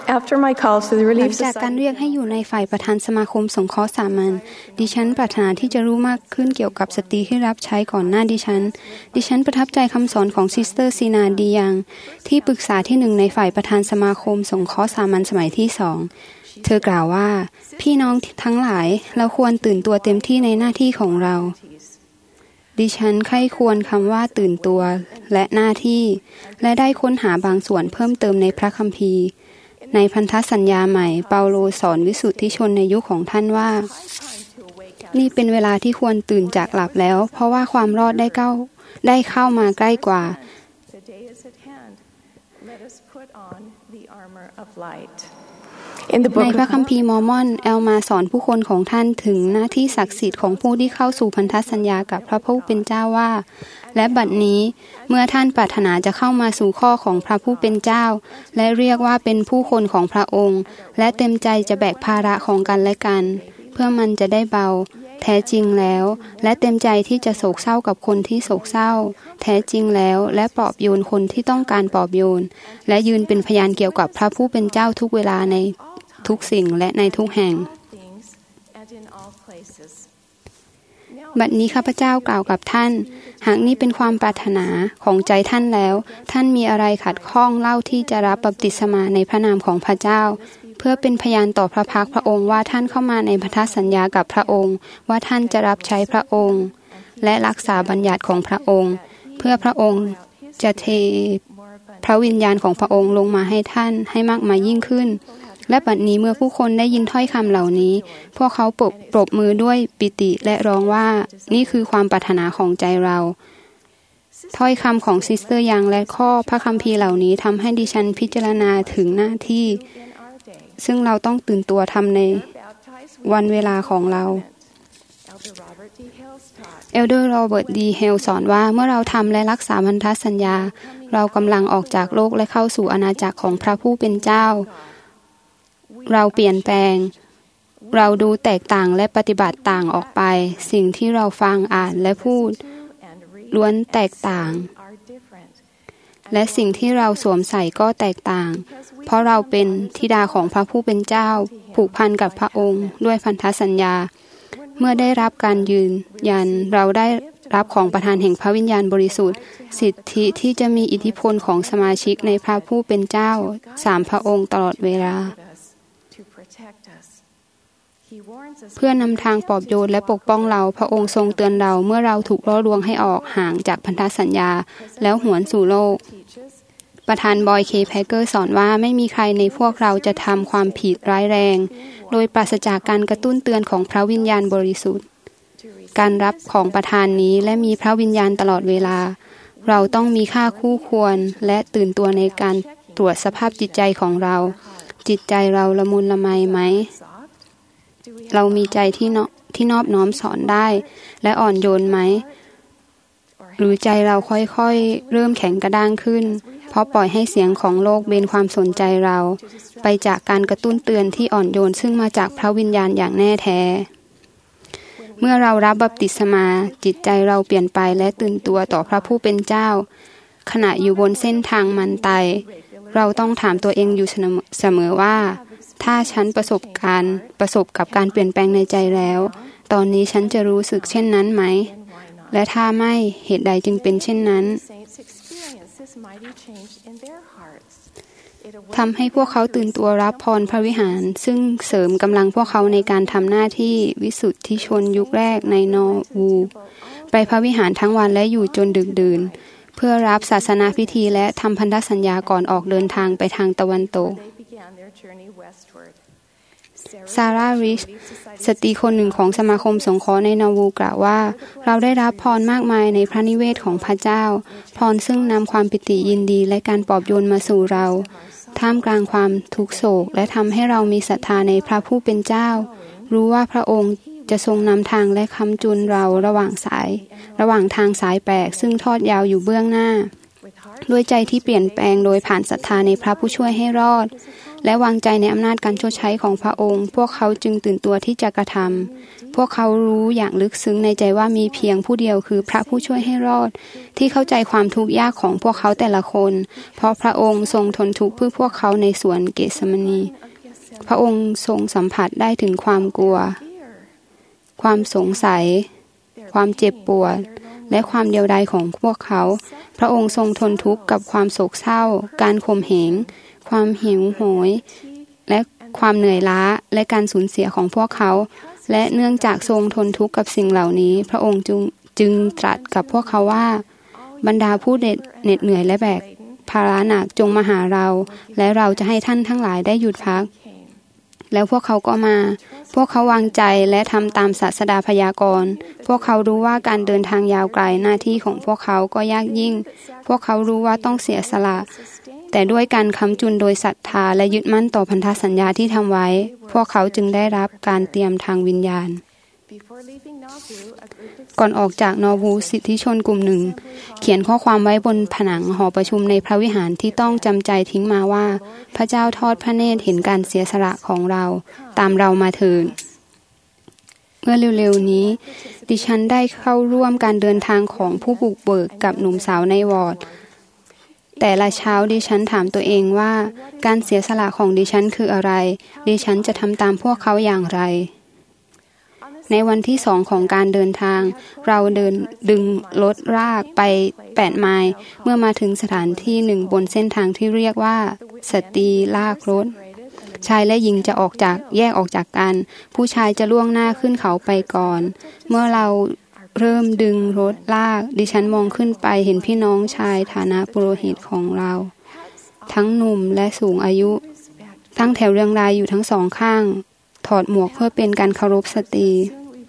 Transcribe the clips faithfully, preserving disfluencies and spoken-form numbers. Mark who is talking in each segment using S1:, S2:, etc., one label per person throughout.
S1: After my call to the
S2: หลั
S1: Relief
S2: งจากการ
S1: Society,
S2: เรียกให้อยู่ในฝ่ายประธานสมาคมสงเคราะห์สามัญดิฉันปรารถนาที่จะรู้มากขึ้นเกี่ยวกับสตรีที่รับใช้ก่อนหน้าดิฉันดิฉันประทับใจคำสอนของซิสเตอร์ซีนาดียังที่ปรึกษาที่หนึ่งในฝ่ายประธานสมาคมสงเคราะห์สามัญสมัยที่สองเธอกล่าวว่าพี่น้องทั้งหลายเราควรตื่นตัวเต็มที่ในหน้าที่ของเราดิฉันใคร่ควรคำว่าตื่นตัวและหน้าที่และได้ค้นหาบางส่วนเพิ่มเติมในพระคัมภีร์ในพันธสัญญาใหม่เปาโลสอนวิสุทธิชนในยุคของท่านว่านี่เป็นเวลาที่ควรตื่นจากหลับแล้วเพราะว่าความรอดได้เข้าได้เข้ามาใกล้กว่าในพระคัมภีร์มอร์มอนแอลมาสอนผู้คนของท่านถึงหน้าที่ศักดิ์สิทธิ์ของผู้ที่เข้าสู่พันธสัญญากับพระผู้เป็นเจ้าว่าและบัดนี้เมื่อท่านปรารถนาจะเข้ามาสู่ข้อของพระผู้เป็นเจ้าและเรียกว่าเป็นผู้คนของพระองค์และเต็มใจจะแบกภาระของกันและกันเพื่อมันจะได้เบาแท้จริงแล้วและเต็มใจที่จะโศกเศร้ากับคนที่โศกเศร้าแท้จริงแล้วและปลอบโยนคนที่ต้องการปลอบโยนและยืนเป็นพยานเกี่ยวกับพระผู้เป็นเจ้าทุกเวลาในทุกสิ่งและในทุกแห่งบัดนี้ข้าพเจ้ากล่าวกับท่านหากนี้เป็นความปรารถนาของใจท่านแล้วท่านมีอะไรขัดข้องเล่าที่จะรับบัพติศมาในพระนามของพระเจ้าเพื่อเป็นพยานต่อพระพักพระองค์ว่าท่านเข้ามาในพันธสัญญากับพระองค์ว่าท่านจะรับใช้พระองค์และรักษาบัญญัติของพระองค์เพื่อพระองค์จะเทพระวิญญาณของพระองค์ลงมาให้ท่านให้มากมายยิ่งขึ้นและบัดนี้เมื่อผู้คนได้ยินถ้อยคำเหล่านี้พวกเขาปรบปรบมือด้วยปิติและร้องว่านี่คือความปรารถนาของใจเราถ้อยคำของซิสเตอร์ยังและข้อพระคัมภีร์เหล่านี้ทำให้ดิฉันพิจารณาถึงหน้าที่ซึ่งเราต้องตื่นตัวทำในวันเวลาของเราเอลเดอร์โรเบิร์ตดีเฮลสอนว่าเมื่อเราทำและรักษาพันธสัญญาเรากำลังออกจากโลกและเข้าสู่อาณาจักรของพระผู้เป็นเจ้าเราเปลี่ยนแปลงเราดูแตกต่างและปฏิบัติต่างออกไปสิ่งที่เราฟังอ่านและพูดล้วนแตกต่างและสิ่งที่เราสวมใส่ก็แตกต่างเพราะเราเป็นธิดาของพระผู้เป็นเจ้าผูกพันกับพระองค์ด้วยพันธสัญญาเมื่อได้รับการยืนยันเราได้รับของประทานแห่งพระวิญญาณบริสุทธิ์สิทธิที่จะมีอิทธิพลของสมาชิกในพระผู้เป็นเจ้าสามพระองค์ตลอดเวลาเพื่อนำทางปลอบโยนและปกป้องเราพระองค์ทรงเตือนเราเมื่อเราถูกล่อลวงให้ออกห่างจากพันธสัญญาแล้วหวนสู่โลกประธานบอยเคแพคเกอร์สอนว่าไม่มีใครในพวกเราจะทำความผิดร้ายแรงโดยปราศจากการกระตุ้นเตือนของพระวิญญาณบริสุทธิ์การรับของประทานนี้และมีพระวิญญาณตลอดเวลาเราต้องมีค่าคู่ควรและตื่นตัวในการตรวจสภาพจิตใจของเราจิตใจเราละมุนละไมไหมเรามีใจที่นที่นอบน้อมสอนได้และอ่อนโยนไหมหรือใจเราค่อยๆเริ่มแข็งกระด้างขึ้นเพราะปล่อยให้เสียงของโลกเบนความสนใจเราไปจากการกระตุ้นเตือนที่อ่อนโยนซึ่งมาจากพระวิญญาณอย่างแน่แท้เมื่อเรารับบัพติศมาจิตใจเราเปลี่ยนไปและตื่นตัวต่อพระผู้เป็นเจ้าขณะอยู่บนเส้นทางมันไตเราต้องถามตัวเองอยู่เสมอว่าถ้าฉันประสบการณ์ประสบกับการเปลี่ยนแปลงในใจแล้วตอนนี้ฉันจะรู้สึกเช่นนั้นไหมและถ้าไม่เหตุใดจึงเป็นเช่นนั้นทำให้พวกเขาตื่นตัวรับพรพระวิหารซึ่งเสริมกำลังพวกเขาในการทำหน้าที่วิสุทธิชนยุคแรกในนอร์วูไปพระวิหารทั้งวันและอยู่จนดึกดื่นเพื่อรับศาสนาพิธีและทำพันธสัญญาก่อนออกเดินทางไปทางตะวันตกซาร่าริชสตรีคนหนึ่งของสมาคมสงเคราะห์ในนอร์วูกล่าวว่าเราได้รับพรมากมายในพระนิเวศของพระเจ้าพรซึ่งนำความปิติยินดีและการปลอบโยนมาสู่เราท่ามกลางความทุกโศกและทำให้เรามีศรัทธาในพระผู้เป็นเจ้ารู้ว่าพระองค์จะทรงนำทางและค้ำจุนเราระหว่างสายระหว่างทางสายแปลกซึ่งทอดยาวอยู่เบื้องหน้าด้วยใจที่เปลี่ยนแปลงโดยผ่านศรัทธาในพระผู้ช่วยให้รอดและวางใจในอำนาจการชดใช้ของพระองค์พวกเขาจึงตื่นตัวที่จะกระทำพวกเขารู้อย่างลึกซึ้งในใจว่ามีเพียงผู้เดียวคือพระผู้ช่วยให้รอดที่เข้าใจความทุกข์ยากของพวกเขาแต่ละคนเพราะพระองค์ทรงทนทุกข์เพื่อพวกเขาในสวนเกสมานีพระองค์ทรงสัมผัสได้ถึงความกลัวความสงสัยความเจ็บปวดและความเดียวดายของพวกเขาพระองค์ทรงทนทุกข์กับความโศกเศร้าการข่มเหงความหิวโหยและความเหนื่อยล้าและการสูญเสียของพวกเขาและเนื่องจากทรงทนทุกข์กับสิ่งเหล่านี้พระองค์จึงจึงตรัสกับพวกเขาว่าบรรดาผู้เหน็ดเหนื่อยและแบกภาระหนักจงมาหาเราและเราจะให้ท่านทั้งหลายได้หยุดพักแล้วพวกเขาก็มาพวกเขาวางใจและทำตามศาสดาพยากรณ์พวกเขารู้ว่าการเดินทางยาวไกลหน้าที่ของพวกเขาก็ยากยิ่งพวกเขารู้ว่าต้องเสียสละแต่ด้วยการค้ำจุนโดยศรัทธาและยึดมั่นต่อพันธสัญญาที่ทำไว้พวกเขาจึงได้รับการเตรียมทางวิญญาณก่อนออกจากนอวูสิทธิชนกลุ่มหนึ่งเขียนข้อความไว้บนผนังหอประชุมในพระวิหารที่ต้องจำใจทิ้งมาว่าพระเจ้าทอดพระเนตรเห็นการเสียสละของเราตามเรามาเถิดเมื่อเร็วๆนี้ดิฉันได้เข้าร่วมการเดินทางของผู้บุกเบิกกับหนุ่มสาวในวอร์ดแต่ละเช้าดิฉันถามตัวเองว่าการเสียสละของดิฉันคืออะไรดิฉันจะทำตามพวกเขาอย่างไรในวันที่สองของการเดินทางเราเดินดึงรถลากไปแปดไมล์เมื่อมาถึงสถานที่หนึ่งบนเส้นทางที่เรียกว่าสตรีลากรถชายและหญิงจะออกจากแยกออกจากกันผู้ชายจะล่วงหน้าขึ้นเขาไปก่อนเมื่อเราเริ่มดึงรถลากดิฉันมองขึ้นไปเห็นพี่น้องชายฐานะปุโรหิตของเราทั้งหนุ่มและสูงอายุตั้งแถวเรียงรายอยู่ทั้งสองข้างถอดหมวกเพื่อเป็นการเคารพสตรี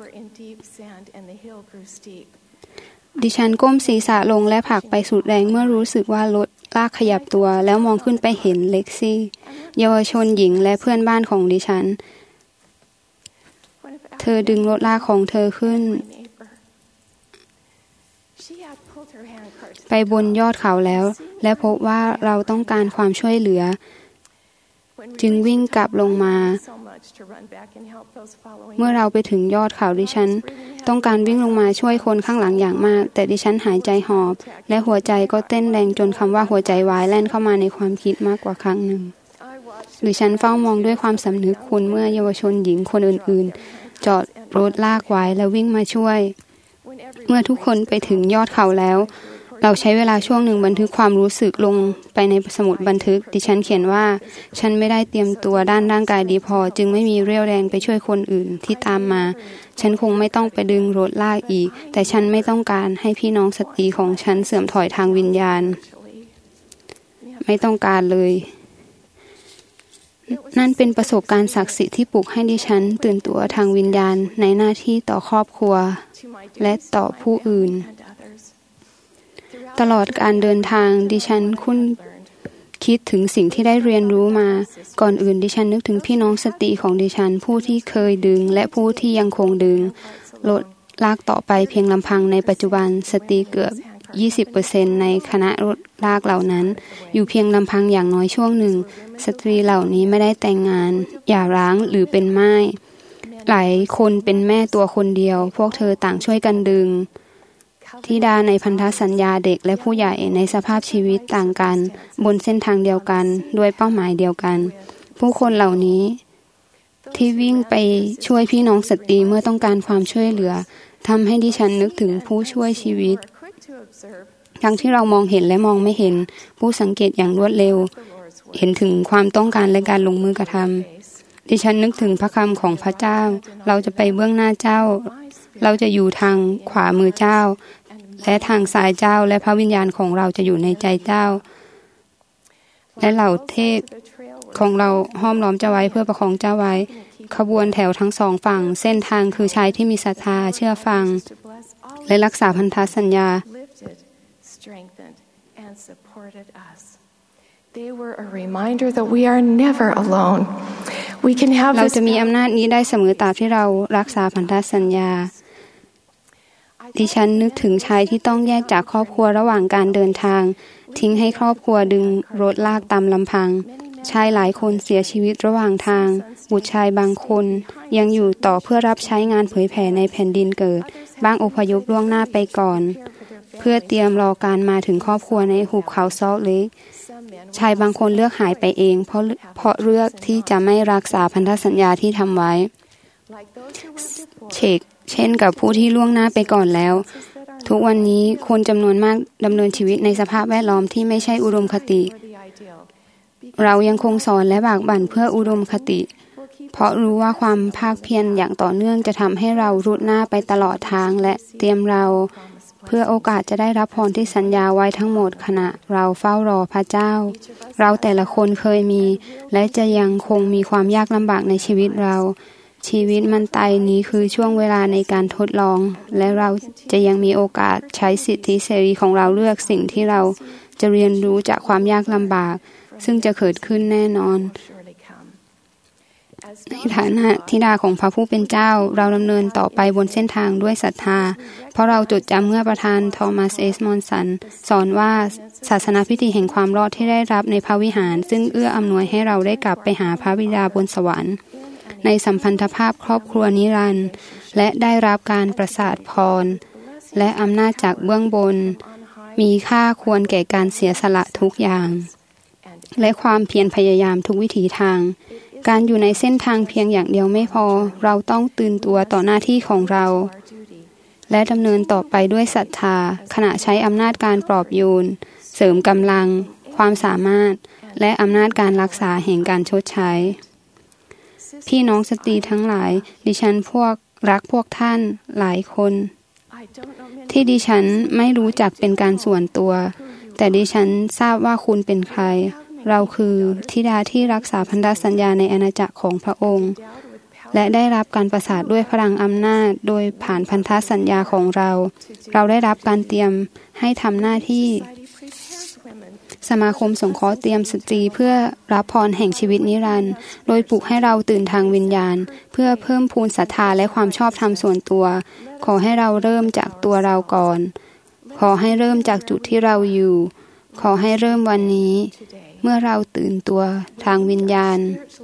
S2: ดิฉันก้มศีรษะลงและผลักไปสุดแรงเมื่อรู้สึกว่ารถลากขยับตัวแล้วมองขึ้นไปเห็นเล็กซี่เยาวชนหญิงและเพื่อนบ้านของดิฉันเธอดึงรถลากของเธอขึ้นไปบนยอดเขาแล้วและพบว่าเราต้องการความช่วยเหลือจึงวิ่งกลับลงมาเมื่อเราไปถึงยอดเขาดิฉันต้องการวิ่งลงมาช่วยคนข้างหลังอย่างมากแต่ดิฉันหายใจหอบและหัวใจก็เต้นแรงจนคำว่าหัวใจวายแล่นเข้ามาในความคิดมากกว่าครั้งหนึ่งดิฉันเฝ้ามองด้วยความสำนึกคุณเมื่อเยาวชนหญิงคนอื่นๆจอดรถลากไว้แล้ววิ่งมาช่วยเมื่อทุกคนไปถึงยอดเขาแล้วเราใช้เวลาช่วงหนึ่งบันทึกความรู้สึกลงไปในสมุดบันทึกดิฉันเขียนว่าฉันไม่ได้เตรียมตัวด้านร่างกายดีพอจึงไม่มีเรี่ยวแรงไปช่วยคนอื่นที่ตามมาฉันคงไม่ต้องไปดึงรถลากอีกแต่ฉันไม่ต้องการให้พี่น้องสตรีของฉันเสื่อมถอยทางวิญญาณไม่ต้องการเลยนั่นเป็นประสบการณ์ศักดิ์สิทธิ์ที่ปลุกให้ดิฉันตื่นตัวทางวิญญาณในหน้าที่ต่อครอบครัวและต่อผู้อื่นตลอดการเดินทางดิฉันคุ้นคิดถึงสิ่งที่ได้เรียนรู้มาก่อนอื่นดิฉันนึกถึงพี่น้องสตรีของดิฉันผู้ที่เคยดึงและผู้ที่ยังคงดึงรถลากต่อไปเพียงลำพังในปัจจุบันสตรีเกือบ ยี่สิบเปอร์เซ็นต์ ในคณะรถลากเหล่านั้นอยู่เพียงลำพังอย่างน้อยช่วงหนึ่งสตรีเหล่านี้ไม่ได้แต่งงานหย่าร้างหรือเป็นม่ายหลายคนเป็นแม่ตัวคนเดียวพวกเธอต่างช่วยกันดึงธิดาในพันธสัญญาเด็กและผู้ใหญ่ในสภาพชีวิตต่างกันบนเส้นทางเดียวกันด้วยเป้าหมายเดียวกันผู้คนเหล่านี้ที่วิ่งไปช่วยพี่น้องสตรีเมื่อต้องการความช่วยเหลือทำให้ดิฉันนึกถึงผู้ช่วยชีวิตทั้งที่เรามองเห็นและมองไม่เห็นผู้สังเกตอย่างรวดเร็วเห็นถึงความต้องการและการลงมือกระทำดิฉันนึกถึงพระคำของพระเจ้าเราจะไปเบื้องหน้าเจ้าเราจะอยู่ทางขวามือเจ้าและทางซ้ายเจ้าและพระวิญญาณของเราจะอยู่ในใจเจ้าและเหล่าเทพของเราห้อมล้อมเจ้าไว้เพื่อประคองเจ้าไว้ขบวนแถวทั้งสองฝั่งเส้นทางคือชายที่มีศรัทธาเชื่อฟังและรักษาพันธสัญญาเราจะมีอำนาจนี้ได้เสมอตราบที่เรารักษาพันธสัญญาดิฉันนึกถึงชายที่ต้องแยกจากครอบครัวระหว่างการเดินทางทิ้งให้ครอบครัวดึงรถลากตามลำพังชายหลายคนเสียชีวิตระหว่างทางบุตรชายบางคนยังอยู่ต่อเพื่อรับใช้งานเผยแผ่ในแผ่นดินเกิดบางอพยพล่วงหน้าไปก่อนเพื่อเตรียมรอการมาถึงครอบครัวในหุบเขาซอลต์เลคชายบางคนเลือกหายไปเองเพราะเพราะเลือกที่จะไม่รักษาพันธสัญญาที่ทำไว้เชกเช่นกับผู้ที่ล่วงหน้าไปก่อนแล้วทุกวันนี้คนจำนวนมากดำเนินชีวิตในสภาพแวดล้อมที่ไม่ใช่อุดมคติเรายังคงสอนและบากบั่นเพื่ออุดมคติเพราะรู้ว่าความภาคเพียรอย่างต่อเนื่องจะทำให้เรารุดหน้าไปตลอดทางและเตรียมเราเพื่อโอกาสจะได้รับพรที่สัญญาไว้ทั้งหมดขณะเราเฝ้ารอพระเจ้าเราแต่ละคนเคยมีและจะยังคงมีความยากลำบากในชีวิตเราชีวิตมันตายนี้คือช่วงเวลาในการทดลองและเราจะยังมีโอกาสใช้สิทธิเสรีของเราเลือกสิ่งที่เราจะเรียนรู้จากความยากลำบากซึ่งจะเกิดขึ้นแน่นอนในฐานะธิดาของพระผู้เป็นเจ้าเราดำเนินต่อไปบนเส้นทางด้วยศรัทธาเพราะเราจดจำเมื่อประธานทอมัสเอสมอนสันสอนว่าศาสนาพิธีแห่งความรอดที่ได้รับในพระวิหารซึ่งเอื้ออำนวยให้เราได้กลับไปหาพระบิดาบนสวรรค์ในสัมพันธภาพครอบครัวนิรันดร์และได้รับการประสาทพรและอำนาจจากเบื้องบนมีค่าควรแก่การเสียสละทุกอย่างและความเพียรพยายามทุกวิถีทางการอยู่ในเส้นทางเพียงอย่างเดียวไม่พอเราต้องตื่นตัวต่อหน้าที่ของเราและดำเนินต่อไปด้วยศรัทธาขณะใช้อำนาจการปลอบโยนเสริมกำลังความสามารถและอำนาจการรักษาแห่งการชดใช้พี่น้องสตรีทั้งหลายดิฉันพวกรักพวกท่านหลายคนที่ดิฉันไม่รู้จักเป็นการส่วนตัวแต่ดิฉันทราบว่าคุณเป็นใครเราคือธิดาที่รักษาพันธสัญญาในอาณาจักรของพระองค์และได้รับการประสาทด้วยพลังอำนาจโดยผ่านพันธสัญญาของเราเราได้รับการเตรียมให้ทำหน้าที่สมาคมสงเคราะห์เตรียมสตรีเพื่อรับพรแห่งชีวิตนิรันดร์โดยปลุกให้เราตื่นทางวิญญาณเพื่อเพิ่มพูนศรัทธาและความชอบธรรมส่วนตัวขอให้เราเริ่มจากตัวเราก่อนขอให้เริ่มจากจุดที่เราอยู่ขอให้เริ่มวันนี้เมื่อเราตื่นตัวทางวิญญาณ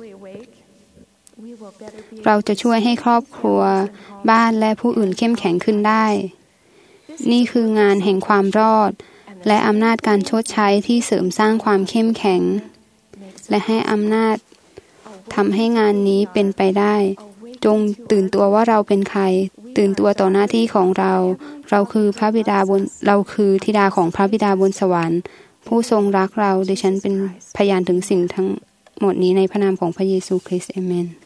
S2: เราจะช่วยให้ครอบครัวบ้านและผู้อื่นเข้มแข็งขึ้นได้นี่คืองานแห่งความรอดและอำนาจการชดใช้ที่เสริมสร้างความเข้มแข็งและให้อำนาจทำให้งานนี้เป็นไปได้จงตื่นตัวว่าเราเป็นใครตื่นตัวต่อหน้าที่ของเราเราคือพระบิดาบนเราคือธิดาของพระบิดาบนสวรรค์ผู้ทรงรักเราดิฉันเป็นพยานถึงสิ่งทั้งหมดนี้ในพระนามของพระเยซูคริสต์อาเมน